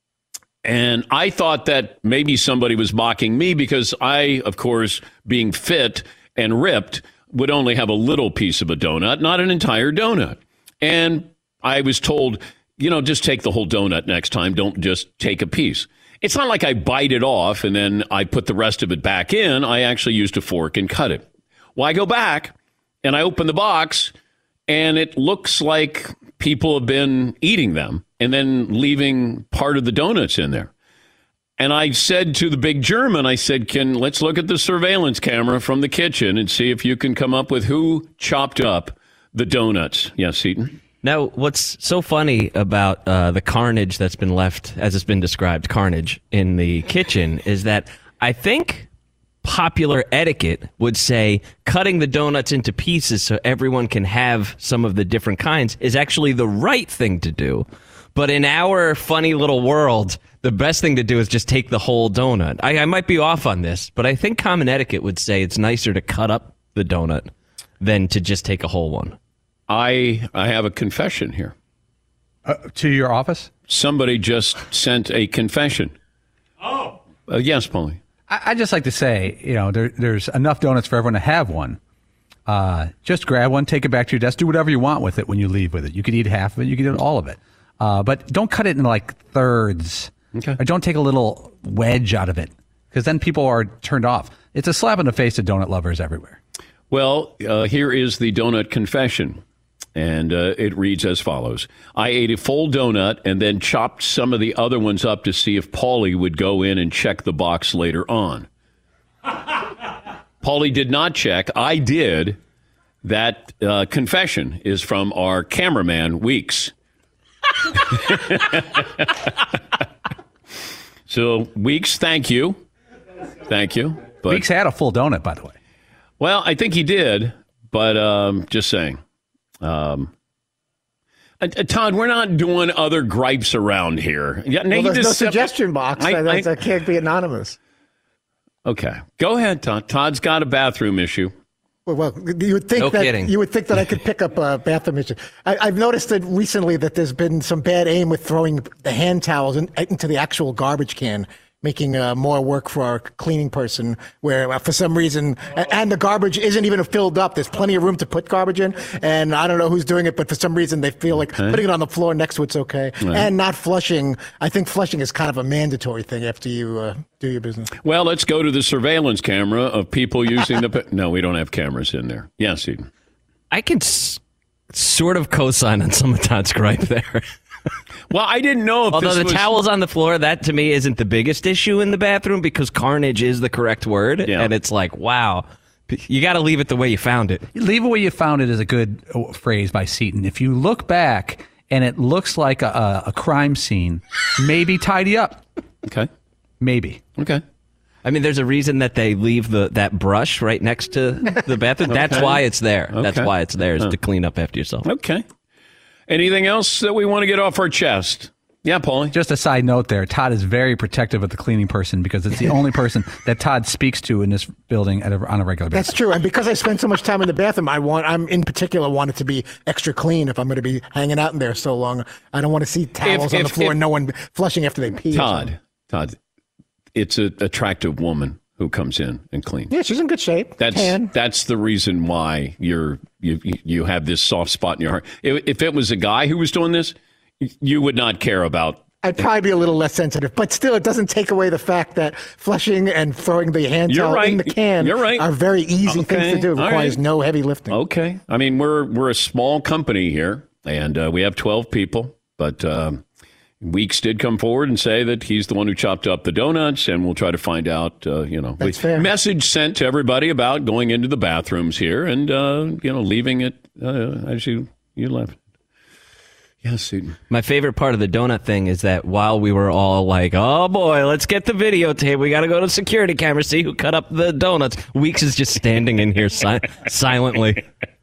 And I thought that maybe somebody was mocking me because I, of course, being fit and ripped, would only have a little piece of a donut, not an entire donut. And I was told, just take the whole donut next time. Don't just take a piece. It's not like I bite it off and then I put the rest of it back in. I actually used a fork and cut it. Well, I go back and I open the box and it looks like people have been eating them and then leaving part of the donuts in there. And I said to the big German, I said, let's look at the surveillance camera from the kitchen and see if you can come up with who chopped up the donuts. Yes, Seton? Now, what's so funny about the carnage that's been left, as it's been described, carnage in the kitchen, is that I think popular etiquette would say cutting the donuts into pieces so everyone can have some of the different kinds is actually the right thing to do. But in our funny little world, the best thing to do is just take the whole donut. I might be off on this, but I think common etiquette would say it's nicer to cut up the donut than to just take a whole one. I have a confession here. To your office? Somebody just sent a confession. Oh. Yes, Paulie. I just like to say, there's enough donuts for everyone to have one. Just grab one, take it back to your desk, do whatever you want with it when you leave with it. You could eat half of it, you could eat all of it. But don't cut it in like thirds. Okay. Or don't take a little wedge out of it because then people are turned off. It's a slap in the face to donut lovers everywhere. Well, here is the donut confession. And it reads as follows. I ate a full donut and then chopped some of the other ones up to see if Paulie would go in and check the box later on. Paulie did not check. I did. That confession is from our cameraman, Weeks. So, Weeks, thank you. Thank you. But, Weeks had a full donut, by the way. Well, I think he did, but just saying. Todd, we're not doing other gripes around here. Well, there's no suggestion box. I can't be anonymous. Okay. Go ahead, Todd. Todd's got a bathroom issue. Well, you would think you would think that I could pick up a bathroom issue. I've noticed that recently that there's been some bad aim with throwing the hand towels into the actual garbage can, making more work for our cleaning person, where for some reason, and the garbage isn't even filled up. There's plenty of room to put garbage in, and I don't know who's doing it, but for some reason they feel like putting it on the floor next to it's okay. Right. And not flushing. I think flushing is kind of a mandatory thing after you do your business. Well, let's go to the surveillance camera of people using the... No, we don't have cameras in there. Yes, Eden. I can sort of co-sign on some of Todd's gripe there. Well, I didn't know if Although this the was... towels on the floor, that to me isn't the biggest issue in the bathroom because carnage is the correct word. Yeah. And it's like, wow, you got to leave it the way you found it. Leave it where you found it is a good phrase by Seton. If you look back and it looks like a crime scene, maybe tidy up. Okay. Maybe. Okay. I mean, there's a reason that they leave that brush right next to the bathroom. Okay. That's why it's there. Okay. That's why it's there, is to clean up after yourself. Okay. Anything else that we want to get off our chest? Yeah, Paulie. Just a side note there. Todd is very protective of the cleaning person because it's the only person that Todd speaks to in this building on a regular basis. That's true. And because I spend so much time in the bathroom, I'm in particular want it to be extra clean if I'm going to be hanging out in there so long. I don't want to see towels on the floor and no one flushing after they pee. Todd, it's an attractive woman who comes in and cleans. Yeah, she's in good shape. That's the reason why you have this soft spot in your heart. If it was a guy who was doing this, you would not care about. I'd probably be a little less sensitive, but still, it doesn't take away the fact that flushing and throwing the hand towel in the can are very easy things to do. It requires no heavy lifting. Okay. I mean, we're a small company here, and we have 12 people, but Weeks did come forward and say that he's the one who chopped up the donuts, and we'll try to find out, That's fair. Message sent to everybody about going into the bathrooms here and, leaving it as you left. Yes, Eden. My favorite part of the donut thing is that while we were all like, oh boy, let's get the videotape. We got to go to security camera, see who cut up the donuts. Weeks is just standing in here silently.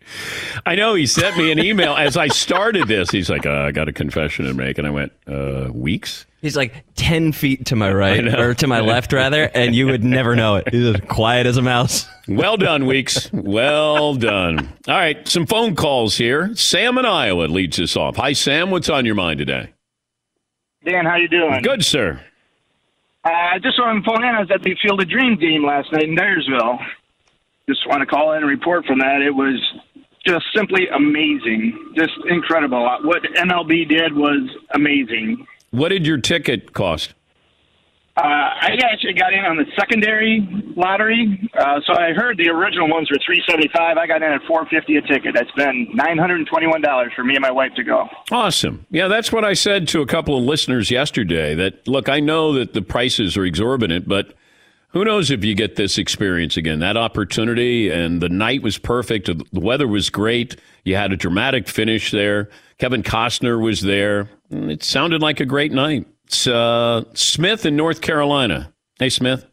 I know. He sent me an email as I started this. He's like, I got a confession to make. And I went, Weeks? He's like 10 feet to my right, or to my left, rather, and you would never know it. He's as quiet as a mouse. Well done, Weeks. Well done. All right, some phone calls here. Sam in Iowa leads us off. Hi, Sam. What's on your mind today? Dan, how you doing? Good, sir. I just wanted to phone in. I was at the Field of Dreams game last night in Dyersville. Just want to call in and report from that. It was just simply amazing. Just incredible. What MLB did was amazing. What did your ticket cost? I actually got in on the secondary lottery. So I heard the original ones were $375. I got in at $450 a ticket. That's been $921 for me and my wife to go. Awesome. Yeah, that's what I said to a couple of listeners yesterday. That, look, I know that the prices are exorbitant, but who knows if you get this experience again. That opportunity, and the night was perfect. The weather was great. You had a dramatic finish there. Kevin Costner was there. It sounded like a great night. It's Smith in North Carolina. Hey, Smith.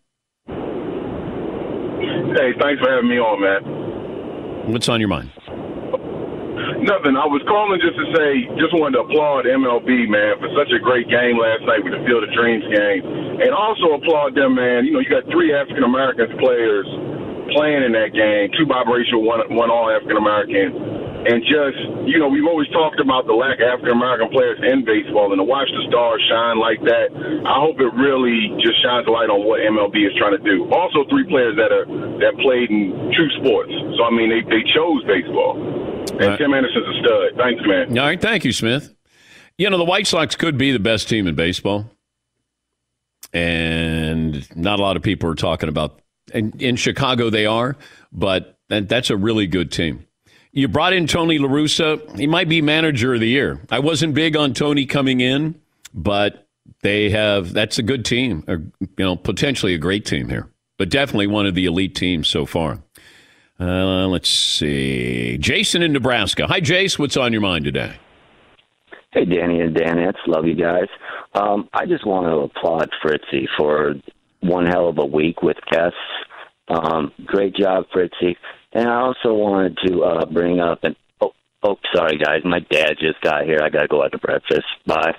Hey, thanks for having me on, man. What's on your mind? Nothing. I was calling just to say, just wanted to applaud MLB, man, for such a great game last night with the Field of Dreams game. And also applaud them, man. You got 3 African-American players playing in that game, 2 biracial, one all African-American. And just, we've always talked about the lack of African-American players in baseball, and to watch the stars shine like that, I hope it really just shines a light on what MLB is trying to do. Also, 3 players that played in true sports. So, I mean, they chose baseball. And Tim Anderson's a stud. Thanks, man. All right, thank you, Smith. The White Sox could be the best team in baseball. And not a lot of people are talking about, in Chicago they are, but that's a really good team. You brought in Tony La Russa. He might be manager of the year. I wasn't big on Tony coming in, but that's a good team, or, potentially a great team here, but definitely one of the elite teams so far. Let's see. Jason in Nebraska. Hi, Jace. What's on your mind today? Hey, Danny and Danettes. Love you guys. I just want to applaud Fritzy for one hell of a week with guests. Great job, Fritzy. And I also wanted to bring up sorry, guys. My dad just got here. I got to go out to breakfast. Bye.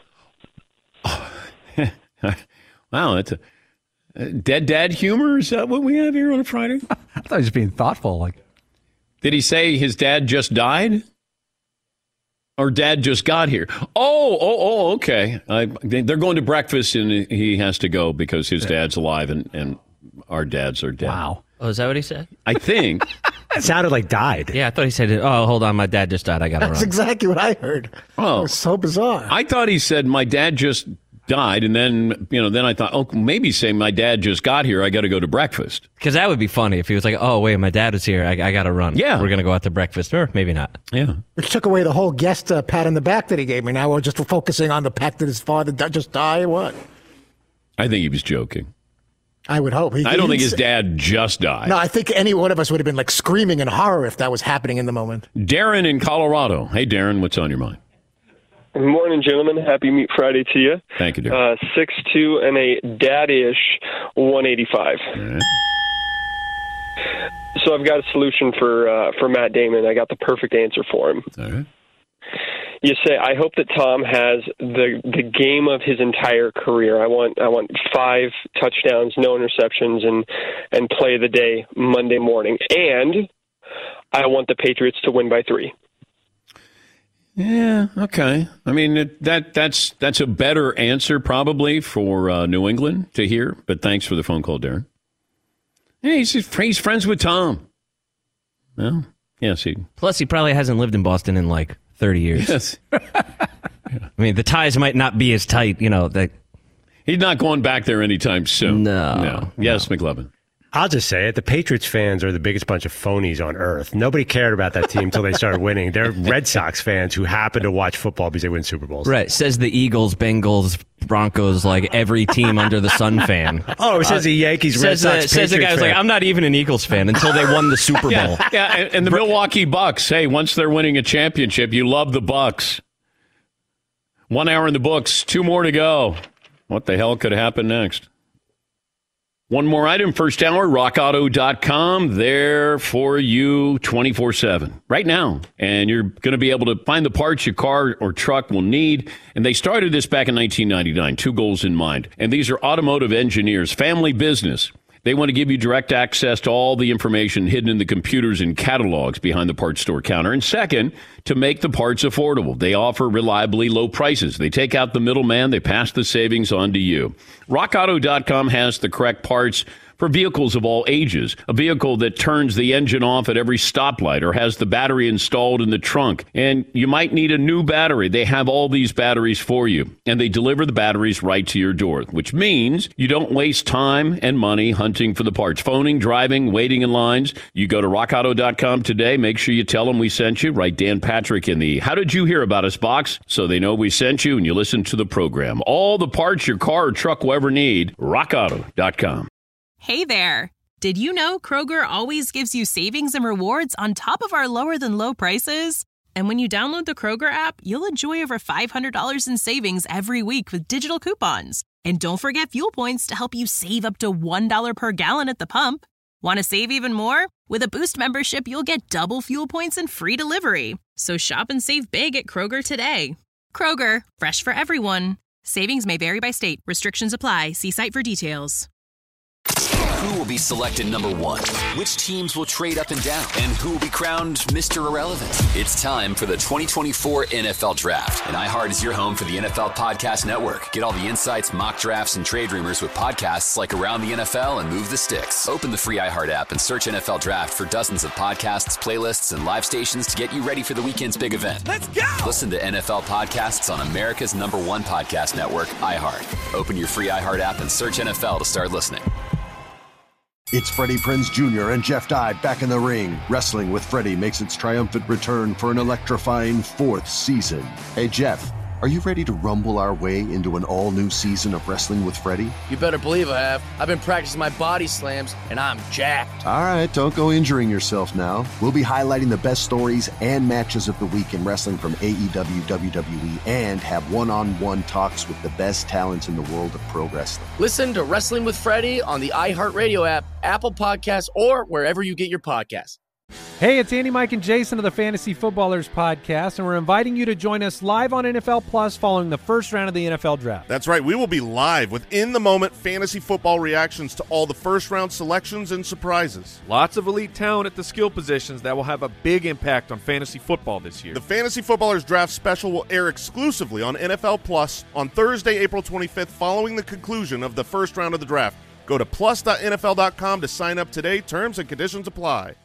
Wow, that's a dead dad humor? Is that what we have here on a Friday? I thought he was being thoughtful. Did he say his dad just died? Or dad just got here? Oh, okay. They're going to breakfast, and he has to go because his dad's alive, and our dads are dead. Wow. Oh, is that what he said? I think. It sounded like died. Yeah, I thought he said, oh, hold on, my dad just died. I got to run. That's exactly what I heard. Oh, it was so bizarre. I thought he said, my dad just died, and then I thought, maybe saying my dad just got here, I got to go to breakfast. Because that would be funny if he was like, oh, wait, my dad is here, I got to run. Yeah. We're going to go out to breakfast. Or maybe not. Yeah. Which took away the whole guest pat on the back that he gave me. Now we're just focusing on the fact that his father just died or what? I think he was joking. I would hope. I don't think his dad just died. No, I think any one of us would have been like screaming in horror if that was happening in the moment. Darren in Colorado. Hey, Darren, what's on your mind? Good morning, gentlemen. Happy Meat Friday to you. Thank you, Darren. 6'2" and a dad-ish 185. Right. So I've got a solution for Matt Damon. I got the perfect answer for him. All right. You say, I hope that Tom has the game of his entire career. I want 5 touchdowns, no interceptions, and play the day Monday morning. And I want the Patriots to win by 3. Yeah, okay. I mean, that's a better answer probably for New England to hear, but thanks for the phone call, Darren. Hey, he's friends with Tom. Well, yes. Plus, he probably hasn't lived in Boston in like 30 years. Yes. I mean, the ties might not be as tight, He's not going back there anytime soon. No. Yes, McLovin. I'll just say it. The Patriots fans are the biggest bunch of phonies on earth. Nobody cared about that team until they started winning. They're Red Sox fans who happen to watch football because they win Super Bowls. Right. Says the Eagles, Bengals, Broncos, like every team under the sun fan. Oh, it says the Yankees, Red Sox, says the guy who's fan. like, I'm not even an Eagles fan until they won the Super Bowl. Yeah, and the Milwaukee Bucks. Hey, once they're winning a championship, you love the Bucks. 1 hour in the books, 2 more to go. What the hell could happen next? One more item, first hour, rockauto.com, there for you 24/7 right now. And you're going to be able to find the parts your car or truck will need. And they started this back in 1999, 2 goals in mind. And these are automotive engineers, family business. They want to give you direct access to all the information hidden in the computers and catalogs behind the parts store counter. And second, to make the parts affordable. They offer reliably low prices. They take out the middleman. They pass the savings on to you. RockAuto.com has the correct parts for vehicles of all ages. A vehicle that turns the engine off at every stoplight or has the battery installed in the trunk. And you might need a new battery. They have all these batteries for you. And they deliver the batteries right to your door, which means you don't waste time and money hunting for the parts. Phoning, driving, waiting in lines. You go to rockauto.com today. Make sure you tell them we sent you. Write Dan Patrick in the How Did You Hear About Us box so they know we sent you and you listen to the program. All the parts your car or truck will ever need. rockauto.com. Hey there! Did you know Kroger always gives you savings and rewards on top of our lower-than-low prices? And when you download the Kroger app, you'll enjoy over $500 in savings every week with digital coupons. And don't forget fuel points to help you save up to $1 per gallon at the pump. Want to save even more? With a Boost membership, you'll get double fuel points and free delivery. So shop and save big at Kroger today. Kroger, fresh for everyone. Savings may vary by state. Restrictions apply. See site for details. Who will be selected number 1? Which teams will trade up and down? And who will be crowned Mr. Irrelevant? It's time for the 2024 NFL Draft. And iHeart is your home for the NFL Podcast Network. Get all the insights, mock drafts, and trade rumors with podcasts like Around the NFL and Move the Sticks. Open the free iHeart app and search NFL Draft for dozens of podcasts, playlists, and live stations to get you ready for the weekend's big event. Let's go! Listen to NFL podcasts on America's #1 podcast network, iHeart. Open your free iHeart app and search NFL to start listening. It's Freddie Prinze Jr. and Jeff Dye back in the ring. Wrestling with Freddie makes its triumphant return for an electrifying 4th season. Hey, Jeff, Are you ready to rumble our way into an all-new season of Wrestling with Freddie? You better believe I have. I've been practicing my body slams, and I'm jacked. All right, don't go injuring yourself now. We'll be highlighting the best stories and matches of the week in wrestling from AEW, WWE, and have one-on-one talks with the best talents in the world of pro wrestling. Listen to Wrestling with Freddie on the iHeartRadio app, Apple Podcasts, or wherever you get your podcasts. Hey, it's Andy, Mike, and Jason of the Fantasy Footballers podcast, and we're inviting you to join us live on NFL Plus following the first round of the NFL Draft. That's right. We will be live with in-the-moment fantasy football reactions to all the first-round selections and surprises. Lots of elite talent at the skill positions that will have a big impact on fantasy football this year. The Fantasy Footballers Draft Special will air exclusively on NFL Plus on Thursday, April 25th, following the conclusion of the first round of the draft. Go to plus.nfl.com to sign up today. Terms and conditions apply.